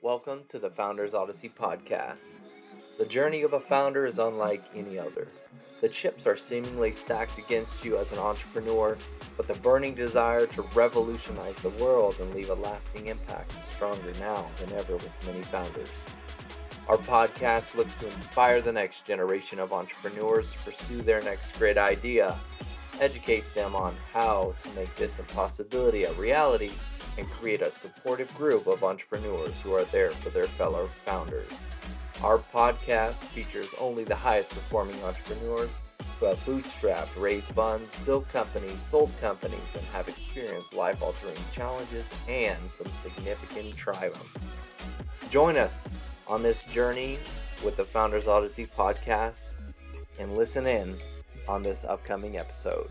Welcome to the Founders Odyssey podcast. The journey of a founder is unlike any other. The chips are seemingly stacked against you as an entrepreneur, but the burning desire to revolutionize the world and leave a lasting impact is stronger now than ever with many founders. Our podcast looks to inspire the next generation of entrepreneurs to pursue their next great idea, educate them on how to make this impossibility a reality, and create a supportive group of entrepreneurs who are there for their fellow founders. Our podcast features only the highest performing entrepreneurs who have bootstrapped, raised funds, built companies, sold companies, and have experienced life-altering challenges and some significant triumphs. Join us on this journey with the Founders Odyssey podcast and listen in on this upcoming episode.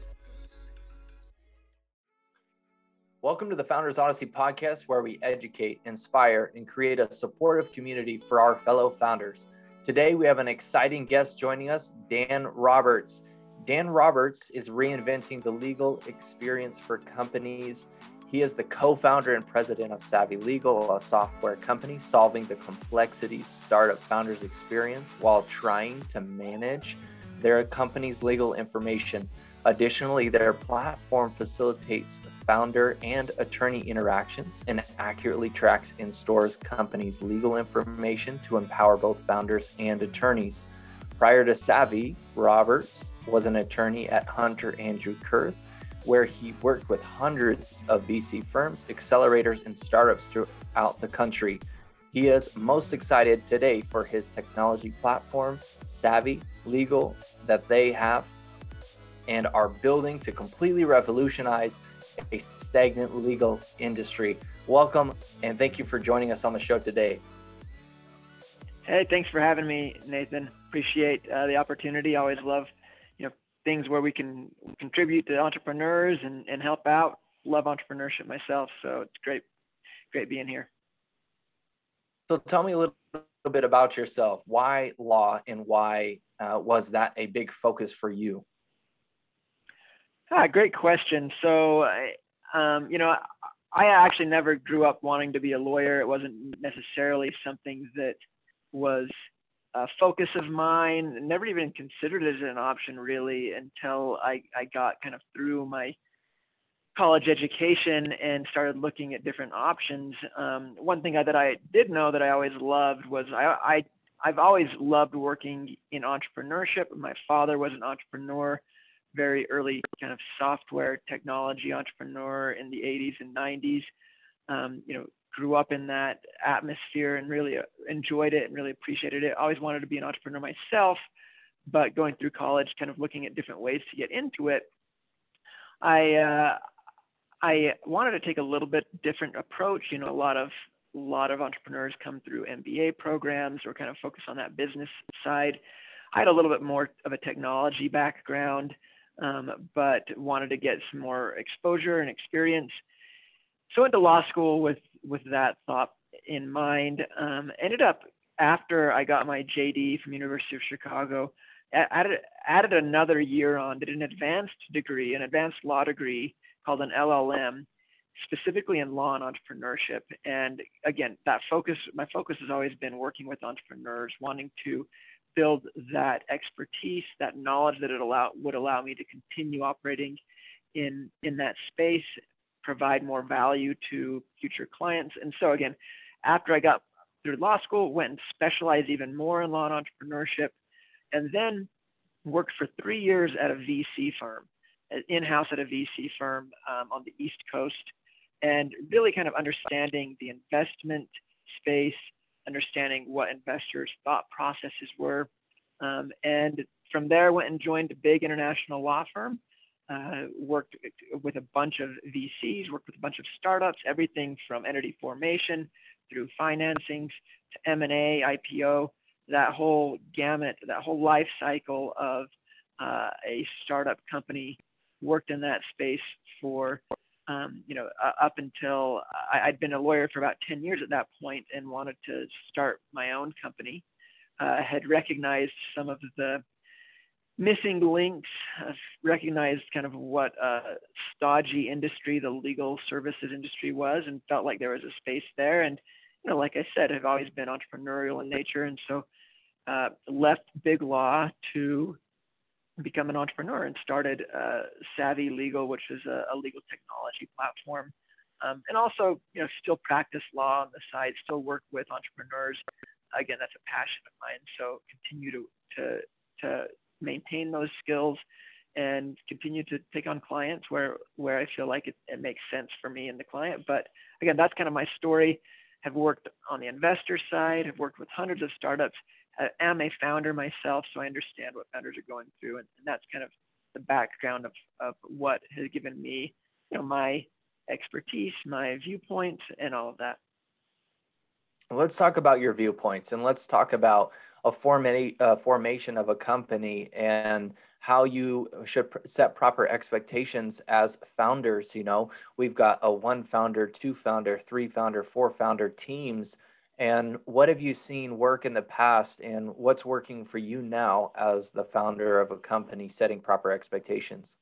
Welcome to the Founders Odyssey podcast, where we educate, inspire, and create a supportive community for our fellow founders. Today, we have an exciting guest joining us, Dan Roberts. Dan Roberts is reinventing the legal experience for companies. He is the co-founder and president of Savvy Legal, a software company solving the complexities startup founders experience while trying to manage their company's legal information. Additionally, their platform facilitates founder and attorney interactions and accurately tracks and stores companies' legal information to empower both founders and attorneys. Prior to Savvy, Roberts was an attorney at Hunter Andrew Kurth, where he worked with hundreds of VC firms, accelerators, and startups throughout the country. He is most excited today for his technology platform, Savvy Legal, that they have and are building to completely revolutionize a stagnant legal industry. Welcome, and thank you for joining us on the show today. Hey, thanks for having me, Nathan. Appreciate the opportunity. I always love, things where we can contribute to entrepreneurs and help out. Love entrepreneurship myself, so it's great being here. So tell me a little bit about yourself. Why law, and why was that a big focus for you? Great question. So, I actually never grew up wanting to be a lawyer. It wasn't necessarily something that was a focus of mine. Never even considered it as an option really until I got kind of through my college education and started looking at different options. One thing that I did know that I always loved was I've always loved working in entrepreneurship. My father was an entrepreneur, very early kind of software technology entrepreneur in the 80s and 90s. Grew up in that atmosphere and really enjoyed it and really appreciated it. Always wanted to be an entrepreneur myself, but going through college, kind of looking at different ways to get into it, I wanted to take a little bit different approach. A lot of entrepreneurs come through MBA programs or kind of focus on that business side. I had a little bit more of a technology background, but wanted to get some more exposure and experience. So went to law school with that thought in mind. Ended up, after I got my JD from University of Chicago, added another year on, did an advanced law degree called an LLM, specifically in law and entrepreneurship. And again, my focus has always been working with entrepreneurs, wanting to build that expertise, that knowledge that would allow me to continue operating in that space, provide more value to future clients. And so again, after I got through law school, went and specialized even more in law and entrepreneurship, and then worked for 3 years at a VC firm, in-house at a VC firm on the East Coast, and really kind of understanding the investment space, understanding what investors' thought processes were. And from there, went and joined a big international law firm, worked with a bunch of VCs, worked with a bunch of startups, everything from entity formation through financings to M&A, IPO, that whole gamut, that whole life cycle of a startup company. Worked in that space for up until I'd been a lawyer for about 10 years at that point and wanted to start my own company. Had recognized some of the missing links, recognized kind of what a stodgy industry the legal services industry was, and felt like there was a space there. And like I said, have always been entrepreneurial in nature. And so left Big Law to become an entrepreneur and started Savvy Legal, which is a legal technology platform. And also, still practice law on the side, still work with entrepreneurs. Again, that's a passion of mine. So continue to maintain those skills and continue to take on clients where I feel like it makes sense for me and the client. But again, that's kind of my story. Have worked on the investor side, have worked with hundreds of startups. I am a founder myself, so I understand what founders are going through. And that's kind of the background of what has given me, my expertise, my viewpoints, and all of that. Let's talk about your viewpoints, and let's talk about a formation of a company and how you should set proper expectations as founders. We've got a 1 founder, 2 founder, 3 founder, 4 founder teams. And what have you seen work in the past, and what's working for you now as the founder of a company setting proper expectations?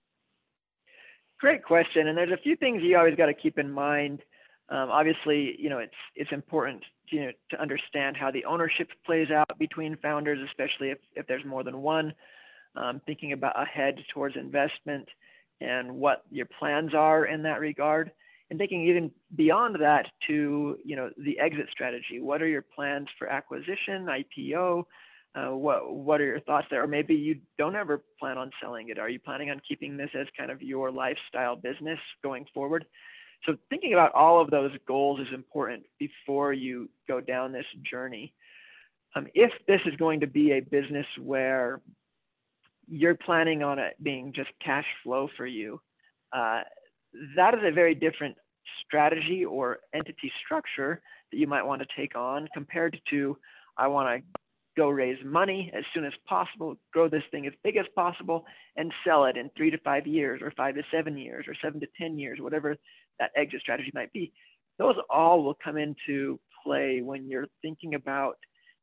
Great question. And there's a few things you always got to keep in mind. Obviously, it's important to understand how the ownership plays out between founders, especially if there's more than one. Thinking about ahead towards investment and what your plans are in that regard, and thinking even beyond that to the exit strategy. What are your plans for acquisition, IPO? What are your thoughts there? Or maybe you don't ever plan on selling it. Are you planning on keeping this as kind of your lifestyle business going forward? So thinking about all of those goals is important before you go down this journey. If this is going to be a business where you're planning on it being just cash flow for you, that is a very different strategy or entity structure that you might want to take on compared to, I want to go raise money as soon as possible, grow this thing as big as possible, and sell it in 3 to 5 years, or 5 to 7 years, or 7 to 10 years, whatever that exit strategy might be. Those all will come into play when you're thinking about,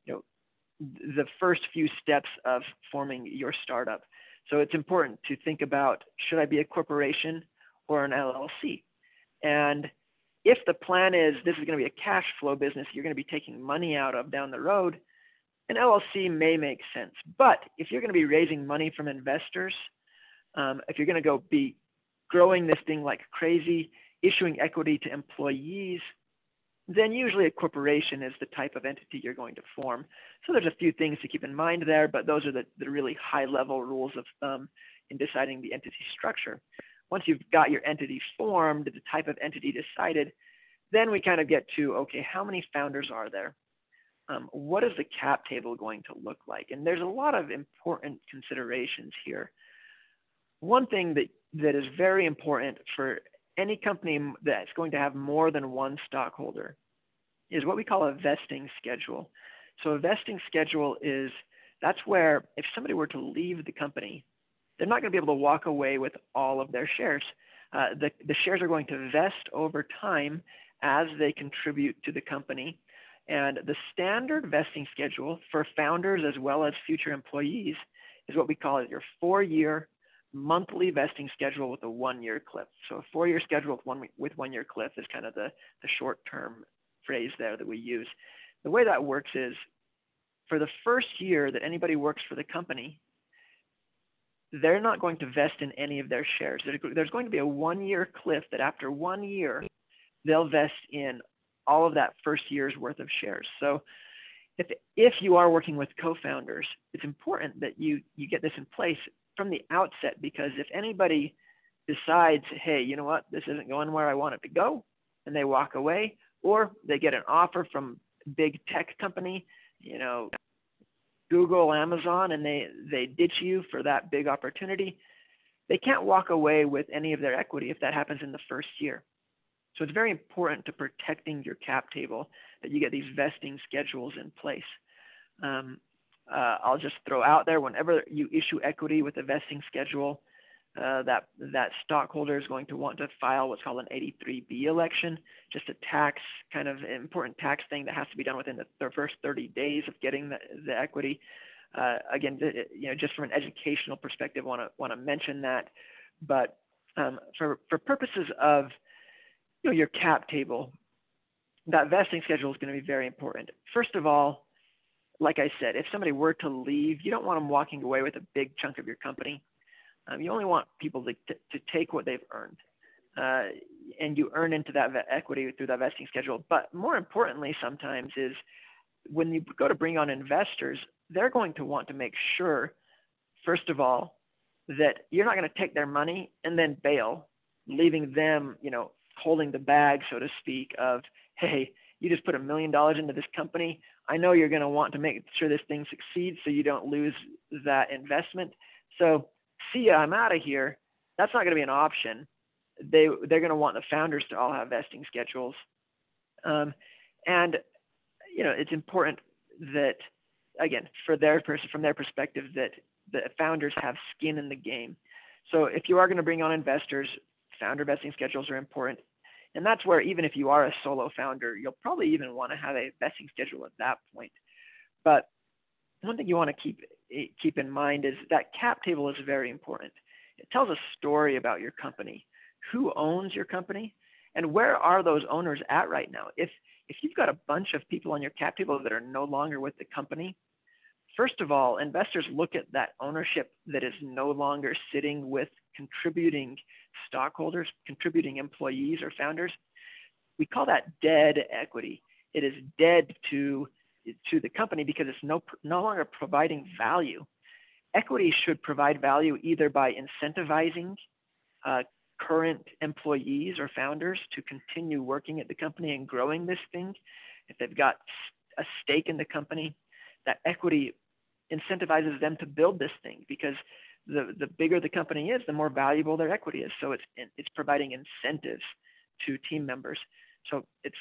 the first few steps of forming your startup. So it's important to think about, should I be a corporation or an LLC? And if the plan is this is going to be a cash flow business, you're going to be taking money out of down the road, an LLC may make sense. But if you're going to be raising money from investors, if you're going to go be growing this thing like crazy, issuing equity to employees, then usually a corporation is the type of entity you're going to form. So there's a few things to keep in mind there, but those are the really high level rules of thumb in deciding the entity structure. Once you've got your entity formed, the type of entity decided, then we kind of get to, okay, how many founders are there? What is the cap table going to look like? And there's a lot of important considerations here. One thing that is very important for any company that's going to have more than one stockholder is what we call a vesting schedule. So a vesting schedule that's where if somebody were to leave the company, they're not going to be able to walk away with all of their shares. The shares are going to vest over time as they contribute to the company. And the standard vesting schedule for founders as well as future employees is what we call your 4-year monthly vesting schedule with a 1-year cliff. So a 4-year schedule with 1-year cliff is kind of the short-term phrase there that we use. The way that works is for the first year that anybody works for the company, they're not going to vest in any of their shares. There's going to be a 1-year cliff that after 1 year, they'll vest in all of that first year's worth of shares. So if you are working with co-founders, it's important that you get this in place from the outset, because if anybody decides, hey, you know what, this isn't going where I want it to go, and they walk away, or they get an offer from big tech company, Google, Amazon, and they ditch you for that big opportunity, they can't walk away with any of their equity if that happens in the first year. So it's very important to protecting your cap table that you get these vesting schedules in place. I'll just throw out there, whenever you issue equity with a vesting schedule, that stockholder is going to want to file what's called an 83B election, just a tax kind of important tax thing that has to be done within the first 30 days of getting the equity. Again, just from an educational perspective, want to mention that. But for purposes of your cap table, that vesting schedule is going to be very important. First of all, like I said, if somebody were to leave, you don't want them walking away with a big chunk of your company. You only want people to take what they've earned. And you earn into that equity through that vesting schedule. But more importantly, sometimes is when you go to bring on investors, they're going to want to make sure, first of all, that you're not going to take their money and then bail, leaving them, holding the bag, so to speak, of, hey, you just put $1 million into this company. I know you're going to want to make sure this thing succeeds so you don't lose that investment. So see ya, I'm out of here. That's not going to be an option. They're going to want the founders to all have vesting schedules. And it's important that, again, from their perspective, that the founders have skin in the game. So if you are going to bring on investors, founder vesting schedules are important. And that's where, even if you are a solo founder, you'll probably even want to have a vesting schedule at that point. But one thing you want to keep in mind is that cap table is very important. It tells a story about your company. Who owns your company, and where are those owners at right now? If you've got a bunch of people on your cap table that are no longer with the company, first of all, investors look at that ownership that is no longer sitting with contributing stockholders, contributing employees or founders. We call that dead equity. It is dead to the company because it's no longer providing value. Equity should provide value either by incentivizing current employees or founders to continue working at the company and growing this thing. If they've got a stake in the company, that equity incentivizes them to build this thing, because the bigger the company is, the more valuable their equity is. So it's providing incentives to team members. So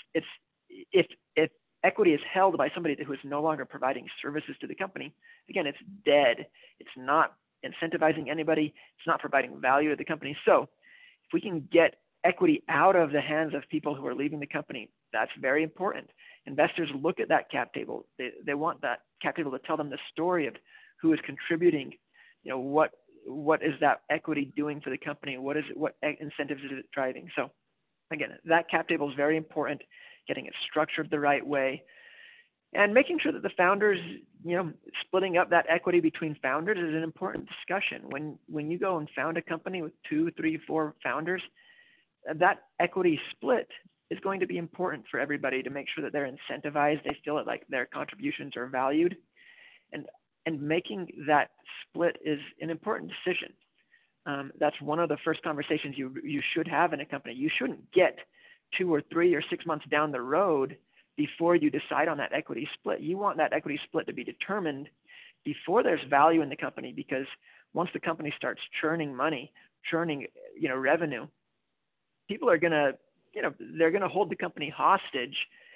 if equity is held by somebody who is no longer providing services to the company, again, it's dead. It's not incentivizing anybody. It's not providing value to the company. So if we can get equity out of the hands of people who are leaving the company, that's very important. Investors look at that cap table. They want that cap table to tell them the story of who is contributing. What is that equity doing for the company? What incentives is it driving? So again, that cap table is very important. Getting it structured the right way, and making sure that the founders, splitting up that equity between founders is an important discussion. When you go and found a company with 2, 3, 4 founders, that equity split is going to be important for everybody to make sure that they're incentivized. They feel like their contributions are valued, and making that split is an important decision. That's one of the first conversations you should have in a company. You shouldn't get 2 or 3 or 6 months down the road before you decide on that equity split. You want that equity split to be determined before there's value in the company, because once the company starts churning money, churning revenue, people are gonna they're gonna hold the company hostage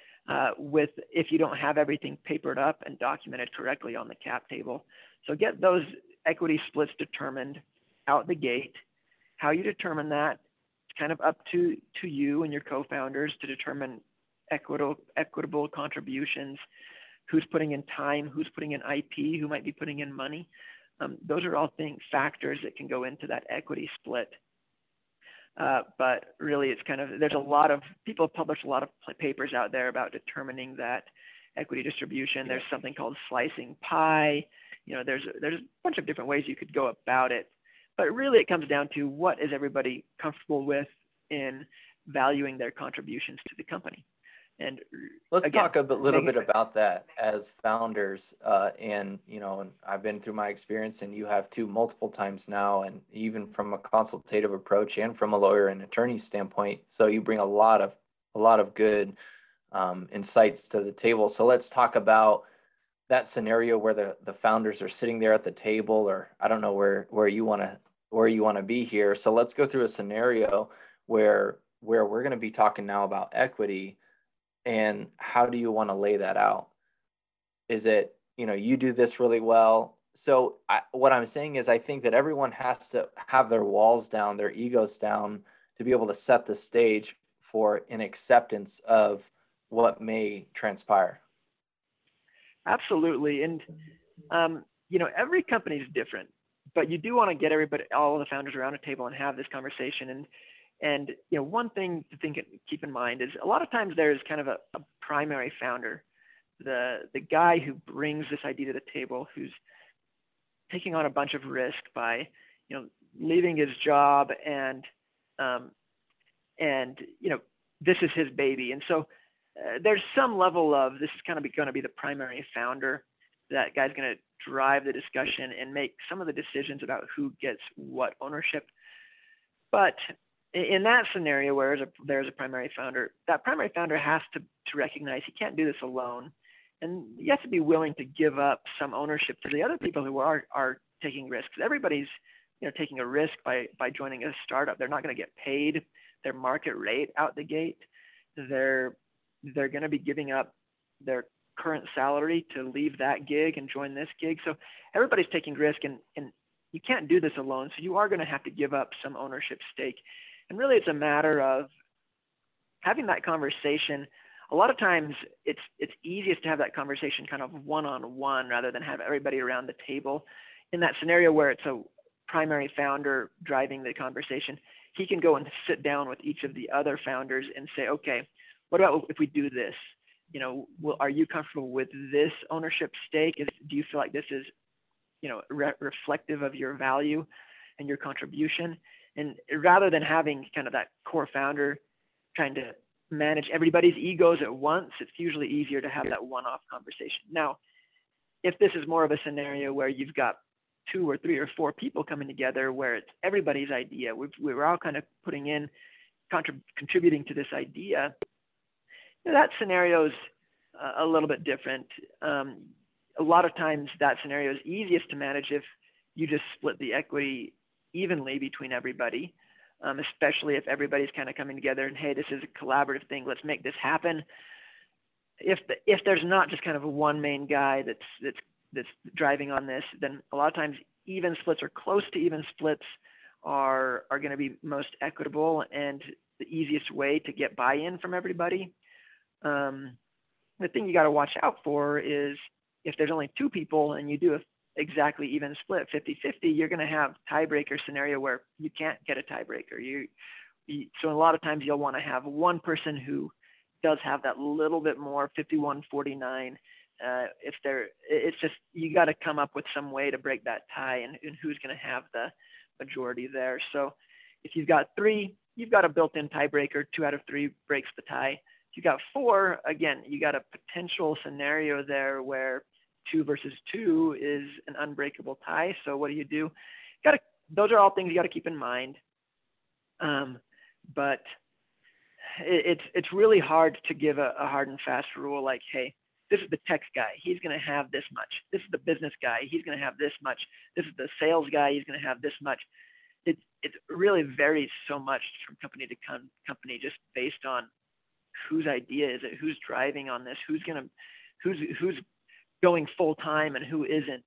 if you don't have everything papered up and documented correctly on the cap table. So get those equity splits determined out the gate. How you determine that, it's kind of up to you and your co-founders to determine equitable contributions, who's putting in time, who's putting in IP, who might be putting in money. Those are all factors that can go into that equity split. But really, it's there's a lot of people have published a lot of papers out there about determining that equity distribution. There's something called slicing pie. There's a bunch of different ways you could go about it. But really, it comes down to what is everybody comfortable with in valuing their contributions to the company. And let's talk a little bit about that as founders. And I've been through my experience, and you have too multiple times now, and even from a consultative approach and from a lawyer and attorney standpoint. So you bring a lot of good insights to the table. So let's talk about that scenario where the founders are sitting there at the table, or I don't know where you want to be here. So let's go through a scenario where we're going to be talking now about equity. And how do you want to lay that out? Is it, you do this really well. So what I'm saying is I think that everyone has to have their walls down, their egos down, to be able to set the stage for an acceptance of what may transpire. Absolutely. And, every company is different, but you do want to get all of the founders around a table and have this conversation. And one thing to keep in mind is a lot of times there's kind of a primary founder, the guy who brings this idea to the table, who's taking on a bunch of risk by leaving his job, and this is his baby. And so there's some level of this is kind of going to be the primary founder. That guy's going to drive the discussion and make some of the decisions about who gets what ownership. But in that scenario where there's a primary founder, that primary founder has to recognize he can't do this alone. And you have to be willing to give up some ownership to the other people who are taking risks. Everybody's taking a risk by joining a startup. They're not going to get paid their market rate out the gate. They're going to be giving up their current salary to leave that gig and join this gig. So everybody's taking risk, and you can't do this alone. So you are going to have to give up some ownership stake. And really it's a matter of having that conversation. A lot of times it's easiest to have that conversation kind of one-on-one rather than have everybody around the table. In that scenario where it's a primary founder driving the conversation, he can go and sit down with each of the other founders and say, okay, what about if we do this? Are you comfortable with this ownership stake? Do you feel like this is, reflective of your value and your contribution? And rather than having kind of that core founder trying to manage everybody's egos at once, it's usually easier to have that one-off conversation. Now, if this is more of a scenario where you've got 2 or 3 or 4 people coming together where it's everybody's idea, we're all kind of putting in, contributing to this idea, that scenario is a little bit different. A lot of times that scenario is easiest to manage if you just split the equity evenly between everybody, especially if everybody's kind of coming together and, hey, this is a collaborative thing, let's make this happen. If there's not just kind of one main guy that's driving on this, then a lot of times even splits or close to even splits are going to be most equitable and the easiest way to get buy-in from everybody. The thing you got to watch out for is if there's only 2 people and you do a exactly even split 50-50, you're going to have tiebreaker scenario where you can't get a tiebreaker. So a lot of times you'll want to have one person who does have that little bit more 51-49. It's just, you got to come up with some way to break that tie and who's going to have the majority there. So if you've got 3, you've got a built-in tiebreaker. 2 out of 3 breaks the tie. If you got 4, again, you got a potential scenario there where 2 versus 2 is an unbreakable tie. So what do? Those are all things you got to keep in mind. But it's really hard to give a hard and fast rule like, hey, this is the tech guy, he's going to have this much. This is the business guy, he's going to have this much. This is the sales guy, he's going to have this much. It really varies so much from company to company, just based on whose idea is it, who's driving on this, who's going full time and who isn't.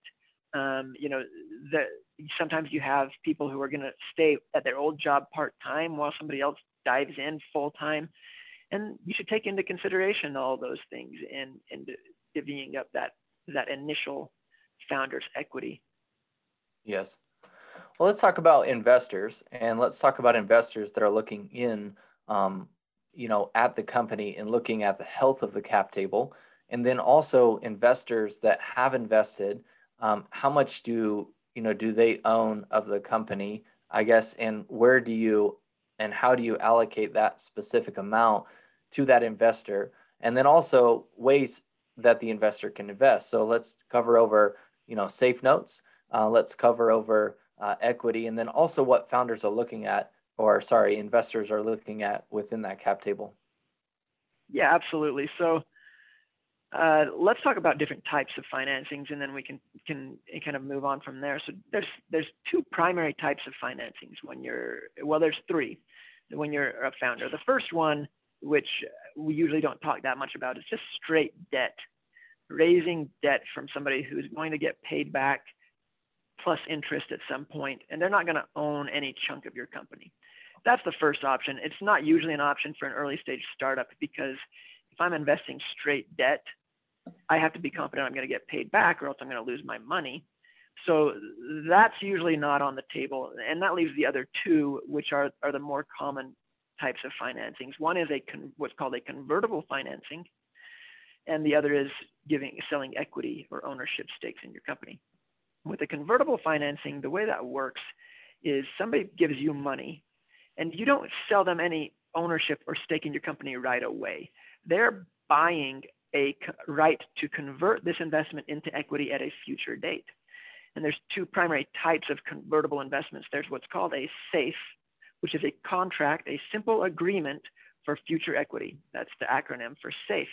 Sometimes you have people who are going to stay at their old job part time while somebody else dives in full time, and you should take into consideration all those things and divvying up that initial founder's equity. Yes. Well, let's talk about investors, and let's talk about investors that are looking in, at the company and looking at the health of the cap table, and then also investors that have invested. How much do they own of the company, I guess, and how do you allocate that specific amount to that investor, and then also ways that the investor can invest. So let's cover over, safe notes. Let's cover over equity, and then also what investors are looking at within that cap table. Yeah, absolutely. So let's talk about different types of financings, and then we can kind of move on from there. So there's 2 primary types of financings there's 3 when you're a founder. The first one, which we usually don't talk that much about, is just straight debt. Raising debt from somebody who's going to get paid back plus interest at some point, and they're not going to own any chunk of your company. That's the first option. It's not usually an option for an early stage startup, because if I'm investing straight debt, I have to be confident I'm going to get paid back, or else I'm going to lose my money. So that's usually not on the table. And that leaves the other 2, which are the more common types of financings. One is what's called a convertible financing, and the other is selling equity or ownership stakes in your company. With a convertible financing, the way that works is somebody gives you money, and you don't sell them any ownership or stake in your company right away. They're buying a right to convert this investment into equity at a future date. And there's two primary types of convertible investments. There's what's called a SAFE, which is a contract, a simple agreement for future equity. That's the acronym for SAFE.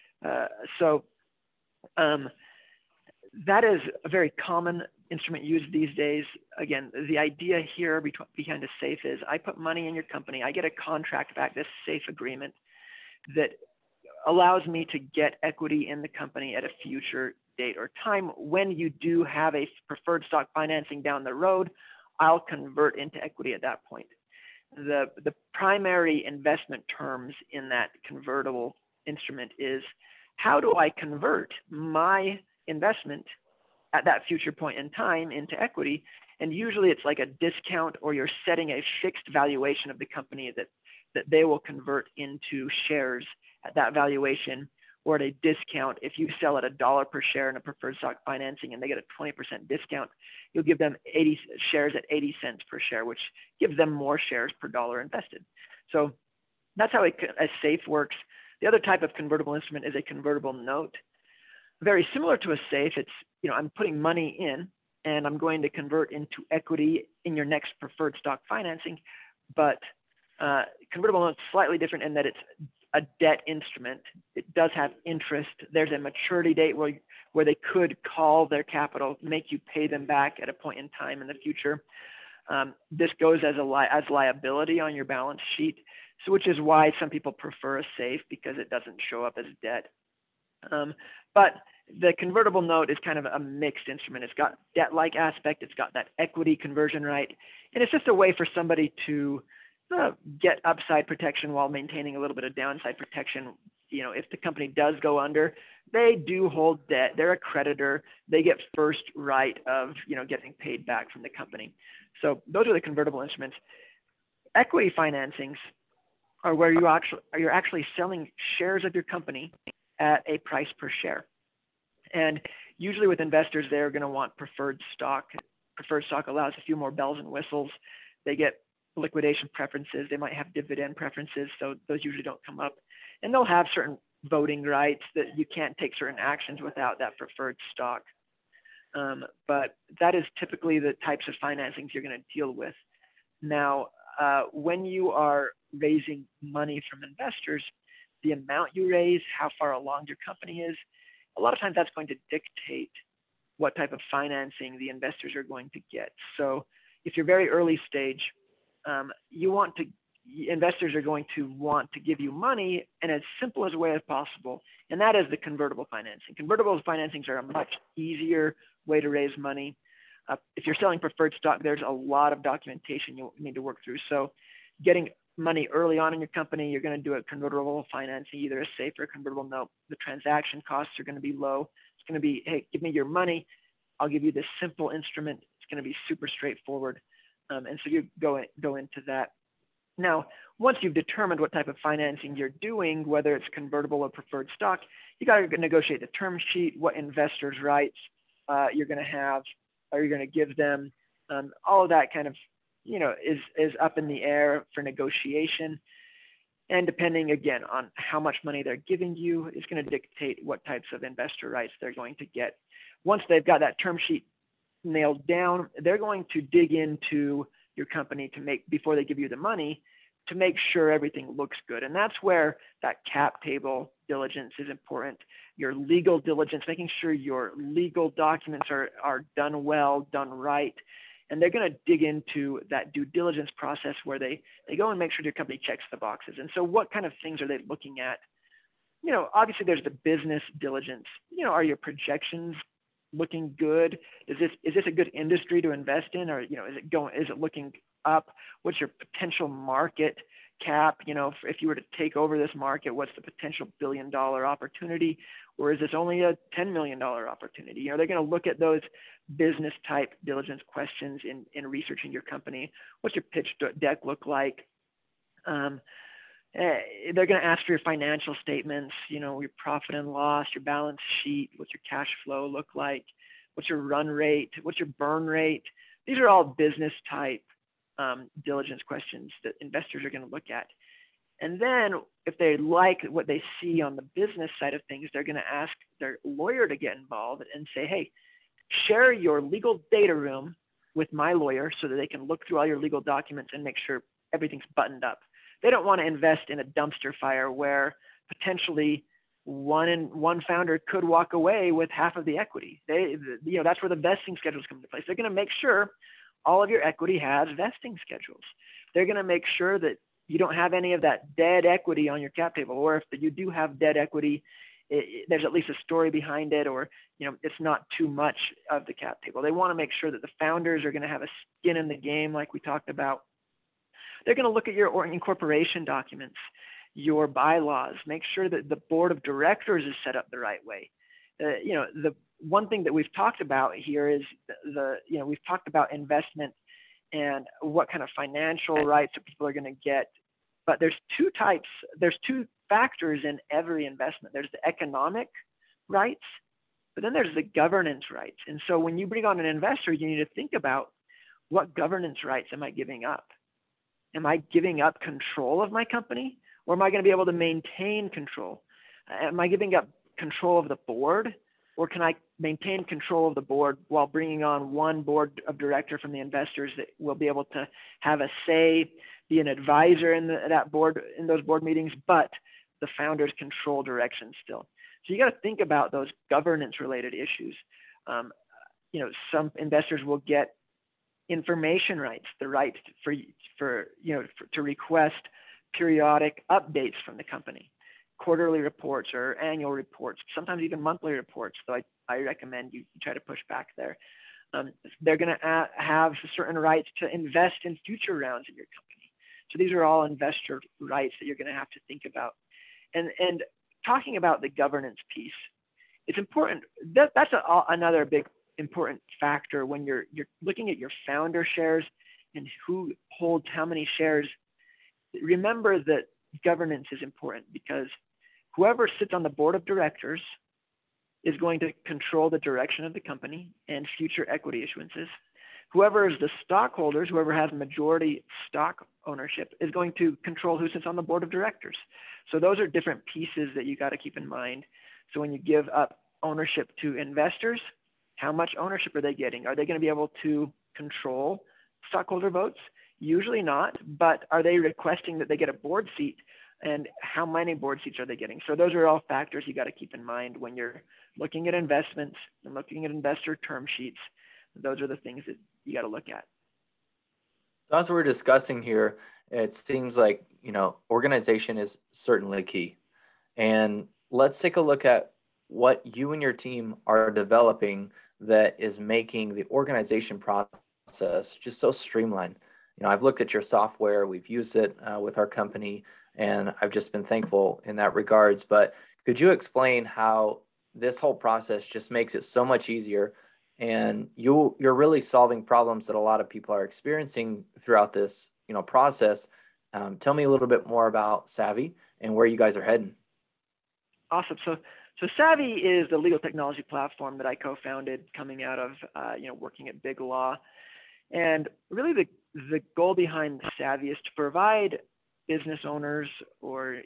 That is a very common instrument used these days. Again, the idea here behind a SAFE is I put money in your company, I get a contract back, this SAFE agreement that allows me to get equity in the company at a future date or time. When you do have a preferred stock financing down the road, I'll convert into equity at that point. The primary investment terms in that convertible instrument is, how do I convert my investment at that future point in time into equity? And usually it's like a discount, or you're setting a fixed valuation of the company that they will convert into shares at that valuation, or at a discount. If you sell at $1 per share in a preferred stock financing and they get a 20% discount, you'll give them 80 shares at 80 cents per share, which gives them more shares per dollar invested. So that's how a SAFE works. The other type of convertible instrument is a convertible note. Very similar to a SAFE, it's, I'm putting money in and I'm going to convert into equity in your next preferred stock financing, but convertible note is slightly different in that it's a debt instrument. It does have interest. There's a maturity date where they could call their capital, make you pay them back at a point in time in the future. This goes as liability on your balance sheet, so which is why some people prefer a SAFE, because it doesn't show up as debt. But the convertible note is kind of a mixed instrument. It's got debt-like aspect, it's got that equity conversion right, and it's just a way for somebody to get upside protection while maintaining a little bit of downside protection. If the company does go under, they do hold debt. They're a creditor. They get first right of, getting paid back from the company. So those are the convertible instruments. Equity financings are where you're actually selling shares of your company at a price per share. And usually with investors, they're going to want preferred stock. Preferred stock allows a few more bells and whistles. They get liquidation preferences. They might have dividend preferences, so those usually don't come up. And they'll have certain voting rights that you can't take certain actions without that preferred stock. But that is typically the types of financings you're going to deal with. Now, when you are raising money from investors, the amount you raise, how far along your company is, a lot of times that's going to dictate what type of financing the investors are going to get. So if you're very early stage, investors are going to want to give you money in as simple as way as possible, and that is the convertible financing. Convertible financings are a much easier way to raise money. If you're selling preferred stock, there's a lot of documentation you need to work through. So getting money early on in your company, you're going to do a convertible financing, either a SAFE or a convertible note. The transaction costs are going to be low. It's going to be, hey, give me your money. I'll give you this simple instrument. It's going to be super straightforward. And so you go into that. Now, once you've determined what type of financing you're doing, whether it's convertible or preferred stock, you got to negotiate the term sheet, what investors' rights you're going to have, are you going to give them. All of that kind of, is up in the air for negotiation. And depending, again, on how much money they're giving you, is going to dictate what types of investor rights they're going to get. Once they've got that term sheet nailed down, they're going to dig into your company before they give you the money, to make sure everything looks good. And that's where that cap table diligence is important. Your legal diligence, making sure your legal documents are done well, done right. And they're going to dig into that due diligence process where they go and make sure your company checks the boxes. And so what kind of things are they looking at? Obviously there's the business diligence. Are your projections looking good? Is this a good industry to invest in, or is it looking up? What's your potential market cap? If you were to take over this market, what's the potential $1 billion opportunity, or is this only a $10 million opportunity? They're going to look at those business type diligence questions in researching your company. What's your pitch deck look like? They're going to ask for your financial statements, your profit and loss, your balance sheet, what's your cash flow look like, what's your run rate, what's your burn rate. These are all business type diligence questions that investors are going to look at. And then if they like what they see on the business side of things, they're going to ask their lawyer to get involved and say, hey, share your legal data room with my lawyer so that they can look through all your legal documents and make sure everything's buttoned up. They don't want to invest in a dumpster fire where potentially one founder could walk away with half of the equity. That's where the vesting schedules come into place. They're going to make sure all of your equity has vesting schedules. They're going to make sure that you don't have any of that dead equity on your cap table, or if you do have dead equity, there's at least a story behind it, or it's not too much of the cap table. They want to make sure that the founders are going to have a skin in the game, like we talked about. They're going to look at your incorporation documents, your bylaws, make sure that the board of directors is set up the right way. The one thing that we've talked about here is we've talked about investment and what kind of financial rights that people are going to get. But there's two factors in every investment. There's the economic rights, but then there's the governance rights. And so when you bring on an investor, you need to think about, what governance rights am I giving up? Am I giving up control of my company, or am I going to be able to maintain control? Am I giving up control of the board, or can I maintain control of the board while bringing on one board of director from the investors that will be able to have a say, be an advisor in that board, in those board meetings, but the founders control direction still. So you got to think about those governance related issues. Some investors will get information rights, the right to request periodic updates from the company, quarterly reports or annual reports, sometimes even monthly reports. So I recommend you try to push back there. They're going to have certain rights to invest in future rounds in your company. So these are all investor rights that you're going to have to think about. And talking about the governance piece, it's important. That's another big important factor when you're looking at your founder shares and who holds how many shares. Remember that governance is important, because whoever sits on the board of directors is going to control the direction of the company and future equity issuances. Whoever is the stockholders, whoever has majority stock ownership, is going to control who sits on the board of directors. So those are different pieces that you got to keep in mind. So when you give up ownership to investors, how much ownership are they getting? Are they going to be able to control stockholder votes? Usually not, but are they requesting that they get a board seat? And how many board seats are they getting? So those are all factors you got to keep in mind when you're looking at investments and looking at investor term sheets. Those are the things that you got to look at. So as we're discussing here, it seems like, organization is certainly key. And let's take a look at what you and your team are developing that is making the organization process just so streamlined. I've looked at your software, we've used it with our company, and I've just been thankful in that regards. But could you explain how this whole process just makes it so much easier, and you're really solving problems that a lot of people are experiencing throughout this process? Tell me a little bit more about Savvy and where you guys are heading. Awesome. So Savvy is the legal technology platform that I co-founded coming out of working at Big Law. And really the goal behind Savvy is to provide business owners or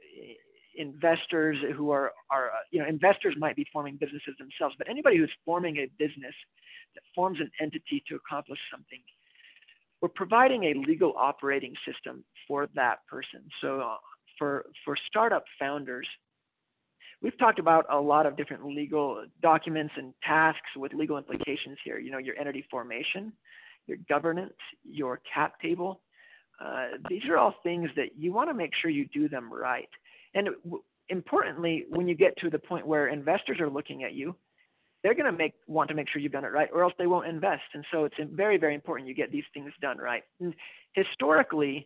investors who are investors might be forming businesses themselves, but anybody who's forming a business that forms an entity to accomplish something, we're providing a legal operating system for that person. So for startup founders, we've talked about a lot of different legal documents and tasks with legal implications here. Your entity formation, your governance, your cap table. These are all things that you want to make sure you do them right. And importantly, when you get to the point where investors are looking at you, they're going to want to make sure you've done it right, or else they won't invest. And so it's very, very important you get these things done right. And historically,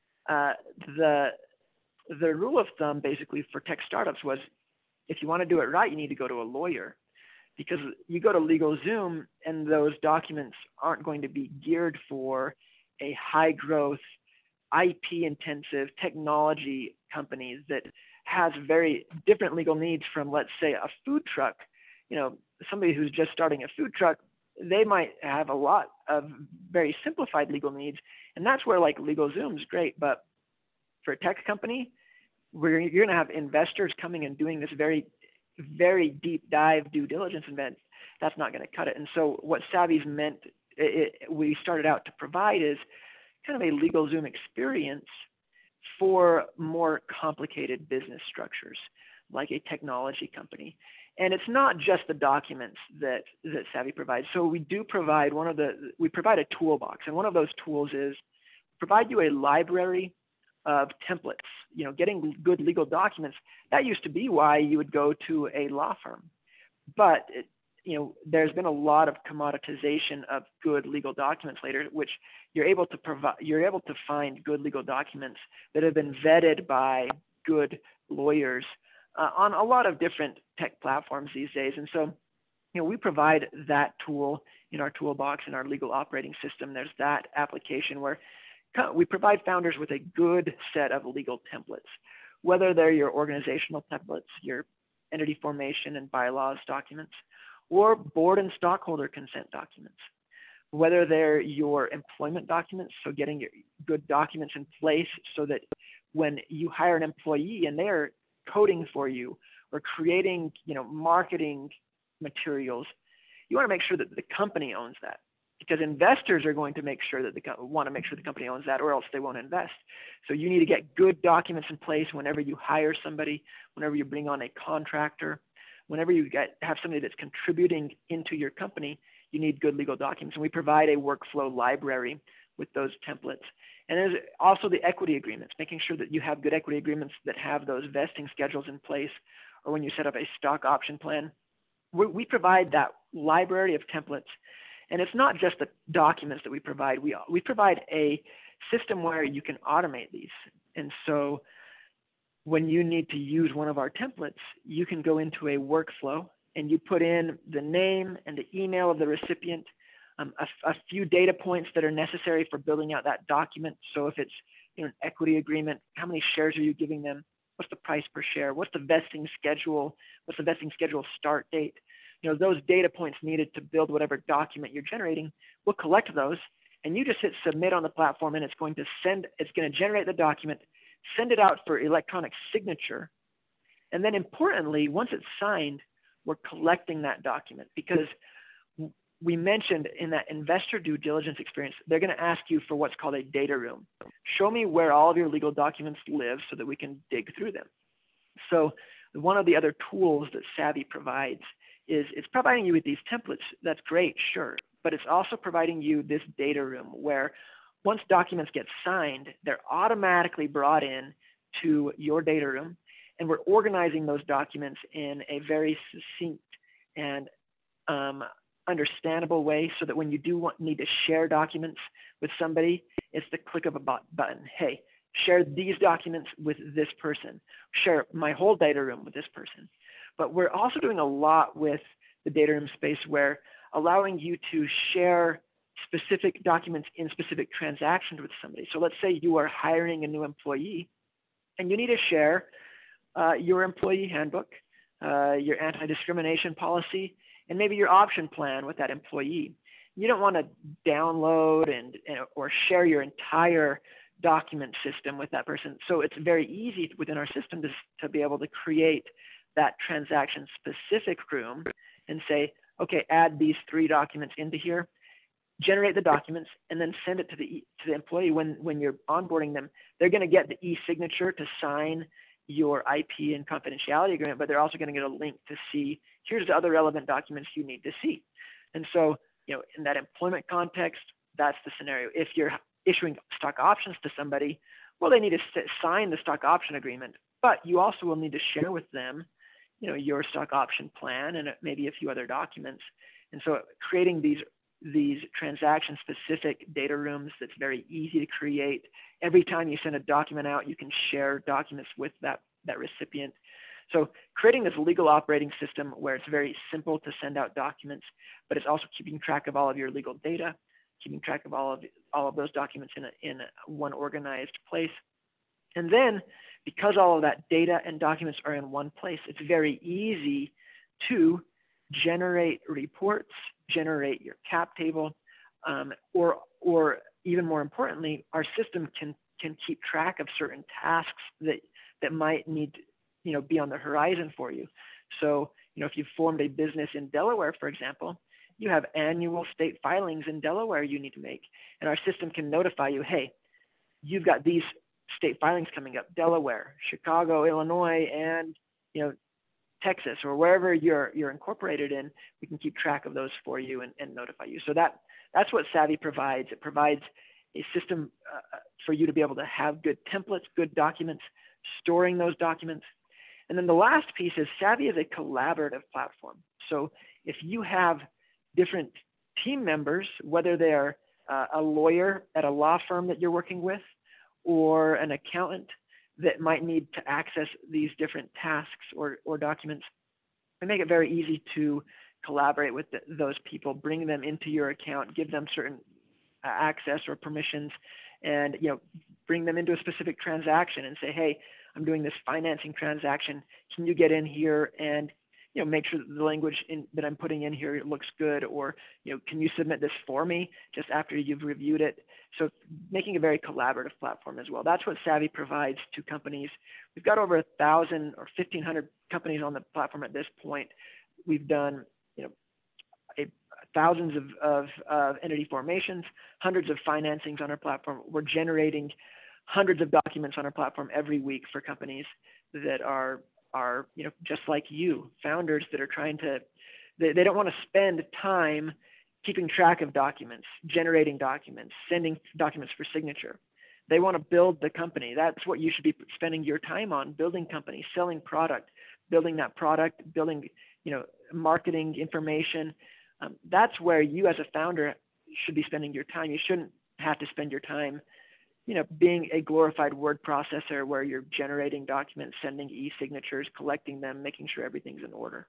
the rule of thumb basically for tech startups was, if you want to do it right, you need to go to a lawyer, because you go to LegalZoom and those documents aren't going to be geared for a high growth IP intensive technology companies that has very different legal needs from, let's say, a food truck. Somebody who's just starting a food truck, they might have a lot of very simplified legal needs, and that's where like LegalZoom's great. But for a tech company, where you're going to have investors coming and doing this very, very deep dive due diligence event, that's not going to cut it. And so what Savvy's meant, we started out to provide is kind of a LegalZoom experience for more complicated business structures, like a technology company. And it's not just the documents that Savvy provides. So we do provide we provide a toolbox, and one of those tools is provide you a library of templates. Getting good legal documents, that used to be why you would go to a law firm. But there's been a lot of commoditization of good legal documents later, which you're able to find good legal documents that have been vetted by good lawyers on a lot of different tech platforms these days. And so, we provide that tool in our toolbox in our legal operating system. There's that application where we provide founders with a good set of legal templates, whether they're your organizational templates, your entity formation and bylaws documents, or board and stockholder consent documents, whether they're your employment documents, so getting your good documents in place so that when you hire an employee and they're coding for you or creating, marketing materials, you want to make sure that the company owns that, because investors are going to want to make sure the company owns that, or else they won't invest. So you need to get good documents in place whenever you hire somebody, whenever you bring on a contractor, whenever you have somebody that's contributing into your company. You need good legal documents, and we provide a workflow library with those templates. And there's also the equity agreements, making sure that you have good equity agreements that have those vesting schedules in place, or when you set up a stock option plan. We provide that library of templates. And it's not just the documents that we provide. We provide a system where you can automate these. And so when you need to use one of our templates, you can go into a workflow and you put in the name and the email of the recipient, a few data points that are necessary for building out that document. So if it's an equity agreement, how many shares are you giving them? What's the price per share? What's the vesting schedule? What's the vesting schedule start date? Those data points needed to build whatever document you're generating, we'll collect those, and you just hit submit on the platform, and it's going to generate the document, send it out for electronic signature. And then importantly, once it's signed, we're collecting that document, because we mentioned in that investor due diligence experience, they're going to ask you for what's called a data room. Show me where all of your legal documents live so that we can dig through them. So one of the other tools that Savvy provides is it's providing you with these templates. That's great, sure. But it's also providing you this data room where once documents get signed, they're automatically brought in to your data room, and we're organizing those documents in a very succinct and understandable way, so that when you need to share documents with somebody, it's the click of a button. Hey, share these documents with this person. Share my whole data room with this person. But we're also doing a lot with the data room space, where allowing you to share specific documents in specific transactions with somebody. So let's say you are hiring a new employee and you need to share your employee handbook, your anti-discrimination policy, and maybe your option plan with that employee. You don't want to download or share your entire document system with that person. So it's very easy within our system to be able to create that transaction specific room and say, okay, add these 3 documents into here, generate the documents, and then send it to the employee. When you're onboarding them, they're going to get the e-signature to sign your IP and confidentiality agreement, but they're also going to get a link to see, here's the other relevant documents you need to see. And so, in that employment context, that's the scenario. If you're issuing stock options to somebody, well, they need to sign the stock option agreement, but you also will need to share with them, your stock option plan and maybe a few other documents. And so creating these transaction specific data rooms that's very easy to create. Every time you send a document out, you can share documents with that recipient. So creating this legal operating system where it's very simple to send out documents, but it's also keeping track of all of your legal data, keeping track of all of those documents in one organized place. And then, because all of that data and documents are in one place, it's very easy to generate reports, generate your cap table, or even more importantly, our system can keep track of certain tasks that might need to, be on the horizon for you. So, if you formed a business in Delaware, for example, you have annual state filings in Delaware you need to make, and our system can notify you, hey, you've got these state filings coming up: Delaware, Chicago, Illinois, and Texas, or wherever you're incorporated in. We can keep track of those for you and notify you. So that's what Savvy provides. It provides a system for you to be able to have good templates, good documents, storing those documents. And then the last piece is Savvy is a collaborative platform. So if you have different team members, whether they're a lawyer at a law firm that you're working with, or an accountant that might need to access these different tasks or documents, we make it very easy to collaborate with those people, bring them into your account, give them certain access or permissions, and bring them into a specific transaction and say, hey, I'm doing this financing transaction. Can you get in here and make sure that the language that I'm putting in here looks good, or can you submit this for me just after you've reviewed it? So making a very collaborative platform as well. That's what Savvy provides to companies. We've got over 1,000 or 1,500 companies on the platform at this point. We've done thousands of entity formations, hundreds of financings on our platform. We're generating hundreds of documents on our platform every week for companies that are just like you, founders that are trying to, they don't want to spend time keeping track of documents, generating documents, sending documents for signature. They want to build the company. That's what you should be spending your time on: building companies, selling product, building that product, building, marketing information. That's where you as a founder should be spending your time. You shouldn't have to spend your time being a glorified word processor where you're generating documents, sending e-signatures, collecting them, making sure everything's in order.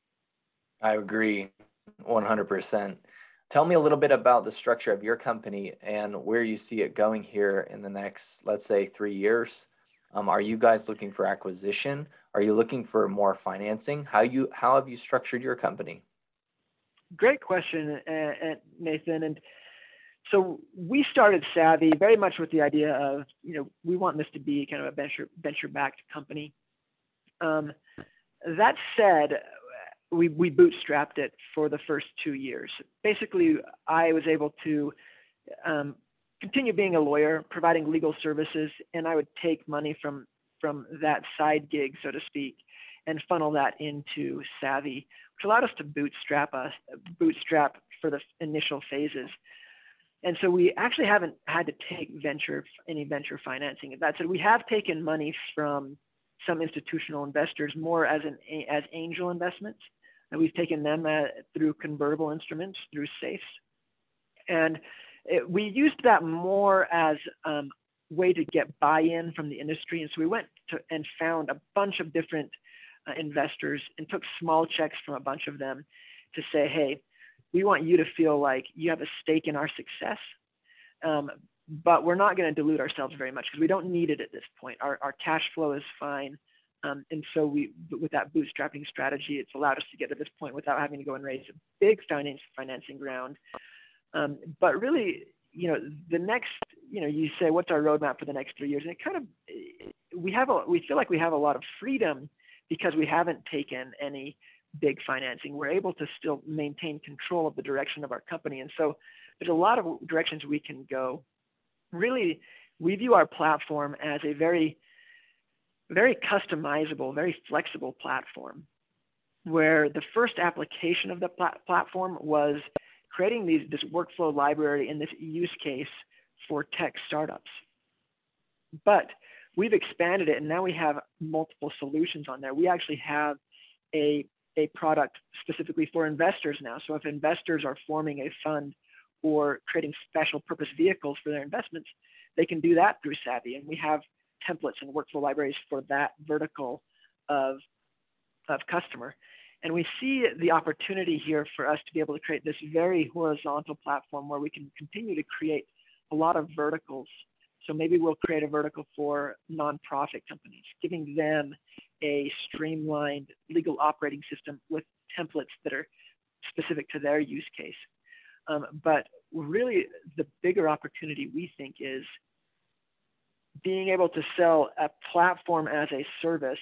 I agree 100%. Tell me a little bit about the structure of your company and where you see it going here in the next, let's say, 3 years. Are you guys looking for acquisition? Are you looking for more financing? How have you structured your company? Great question, Nathan. And so we started Savvy very much with the idea of, we want this to be kind of a venture-backed company. That said, we bootstrapped it for the first 2 years. Basically, I was able to continue being a lawyer, providing legal services, and I would take money from that side gig, so to speak, and funnel that into Savvy, which allowed us to bootstrap for the initial phases. And so we actually haven't had to take any venture financing. That said, we have taken money from some institutional investors more as angel investments, and we've taken them through convertible instruments, through safes. And we used that more as a way to get buy-in from the industry. And so we went and found a bunch of different investors and took small checks from a bunch of them to say, hey, we want you to feel like you have a stake in our success, but we're not going to dilute ourselves very much because we don't need it at this point. Our cash flow is fine. And so with that bootstrapping strategy, it's allowed us to get to this point without having to go and raise a big financing round. But really, the next, you say, what's our roadmap for the next 3 years? And it kind of, we feel like we have a lot of freedom because we haven't taken any big financing. We're able to still maintain control of the direction of our company. And so there's a lot of directions we can go. Really, we view our platform as a very, very customizable, very flexible platform, where the first application of the platform was creating this workflow library in this use case for tech startups. But we've expanded it, and now we have multiple solutions on there. We actually have a product specifically for investors now. So if investors are forming a fund or creating special purpose vehicles for their investments, they can do that through Savvy. And we have templates and workflow libraries for that vertical of customer. And we see the opportunity here for us to be able to create this very horizontal platform where we can continue to create a lot of verticals. So maybe we'll create a vertical for nonprofit companies, giving them a streamlined legal operating system with templates that are specific to their use case. But really the bigger opportunity we think is being able to sell a platform as a service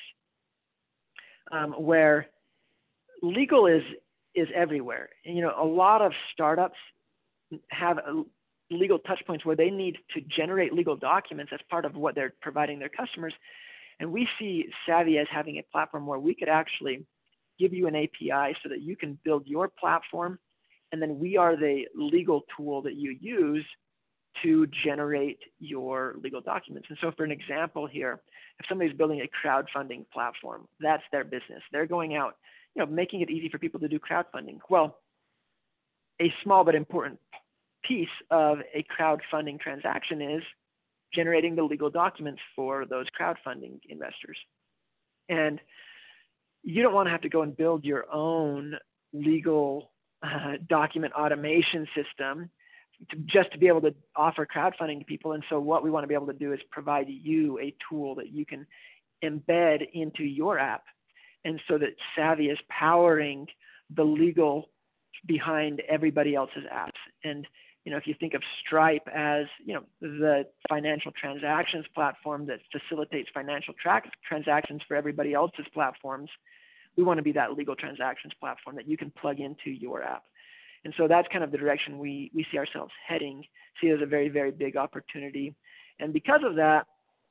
where legal is everywhere. And, you know, a lot of startups have legal touch points where they need to generate legal documents as part of what they're providing their customers. And we see Savvy as having a platform where we could actually give you an API so that you can build your platform, and then we are the legal tool that you use to generate your legal documents. And so for an example here, if somebody's building a crowdfunding platform, that's their business. They're going out, you know, making it easy for people to do crowdfunding. Well, a small but important piece of a crowdfunding transaction is generating the legal documents for those crowdfunding investors. And you don't want to have to go and build your own legal document automation system just to be able to offer crowdfunding to people. And so what we want to be able to do is provide you a tool that you can embed into your app. And so that Savvy is powering the legal behind everybody else's apps. And, you know, if you think of Stripe as, you know, the financial transactions platform that facilitates financial transactions for everybody else's platforms, we want to be that legal transactions platform that you can plug into your app. And so that's kind of the direction we see ourselves heading, see it as a very, very big opportunity. And because of that,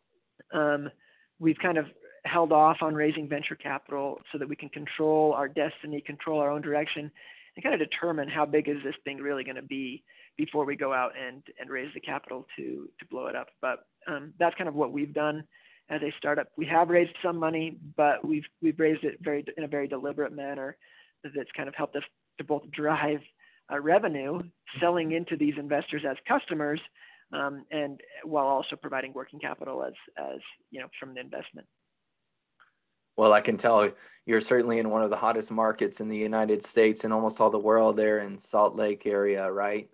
we've kind of held off on raising venture capital so that we can control our destiny, control our own direction, and kind of determine how big is this thing really going to be before we go out and raise the capital to blow it up. But that's kind of what we've done as a startup. We have raised some money, but we've raised it in a very deliberate manner that's kind of helped us to both drive revenue, selling into these investors as customers, and while also providing working capital as you know, from the investment. Well, I can tell you're certainly in one of the hottest markets in the United States and almost all the world there in Salt Lake area, right?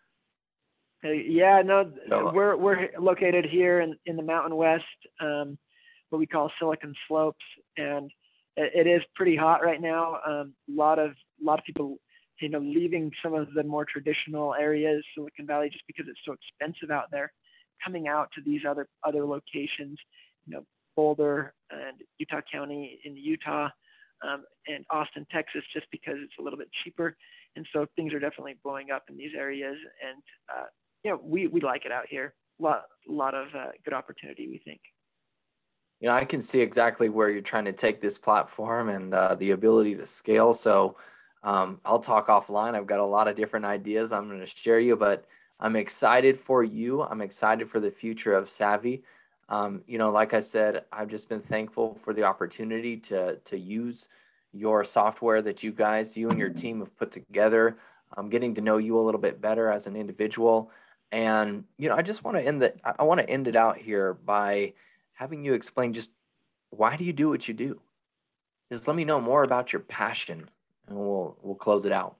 Yeah, no, we're located here in the Mountain West, what we call Silicon Slopes, and it is pretty hot right now. A lot of people, you know, leaving some of the more traditional areas, Silicon Valley, just because it's so expensive out there, coming out to these other locations, you know, Boulder and Utah County in Utah, and Austin, Texas, just because it's a little bit cheaper. And so things are definitely blowing up in these areas. And, you know, we like it out here. A lot of good opportunity, we think. You know, I can see exactly where you're trying to take this platform and the ability to scale. So I'll talk offline. I've got a lot of different ideas I'm going to share you, but I'm excited for you. I'm excited for the future of Savvy. You know, like I said, I've just been thankful for the opportunity to use your software that you and your team have put together. I'm getting to know you a little bit better as an individual. And, you know, I just want to end it out here by having you explain just why do you do what you do? Just let me know more about your passion and we'll close it out.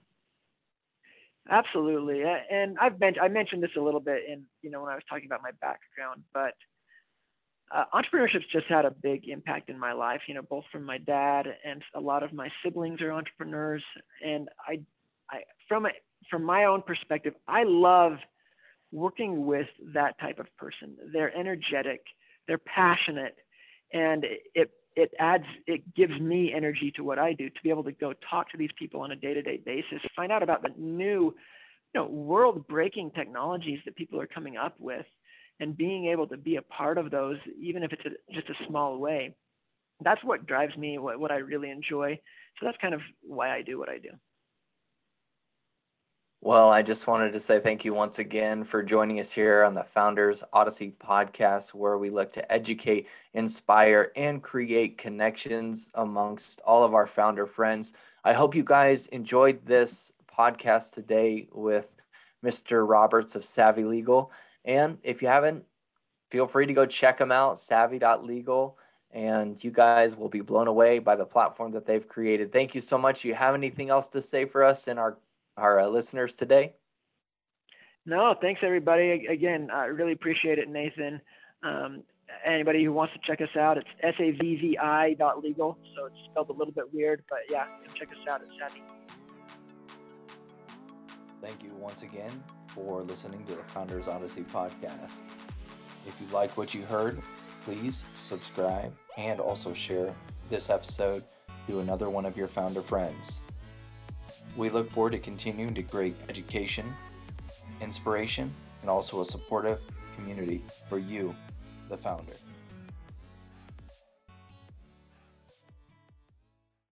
Absolutely. And I mentioned this a little bit in, you know, when I was talking about my background, but entrepreneurship's just had a big impact in my life, you know, both from my dad and a lot of my siblings are entrepreneurs. And I from my own perspective, I love working with that type of person. They're energetic, they're passionate, and it gives me energy to what I do, to be able to go talk to these people on a day-to-day basis, find out about the new, you know, world-breaking technologies that people are coming up with, and being able to be a part of those, even if it's just a small way. That's what drives me, what I really enjoy. So that's kind of why I do what I do. Well, I just wanted to say thank you once again for joining us here on the Founders Odyssey podcast, where we look to educate, inspire, and create connections amongst all of our founder friends. I hope you guys enjoyed this podcast today with Mr. Roberts of Savvy Legal. And if you haven't, feel free to go check them out, savvy.legal. and you guys will be blown away by the platform that they've created. Thank you so much. You have anything else to say for us and our listeners today? No, thanks everybody. Again, I really appreciate it, Nathan. Anybody who wants to check us out, it's savvi.legal. So it's spelled a little bit weird, but yeah, check us out at Savvi. Thank you once again for listening to the Founders Odyssey podcast. If you like what you heard, please subscribe and also share this episode to another one of your founder friends. We look forward to continuing to create education, inspiration, and also a supportive community for you, the founder.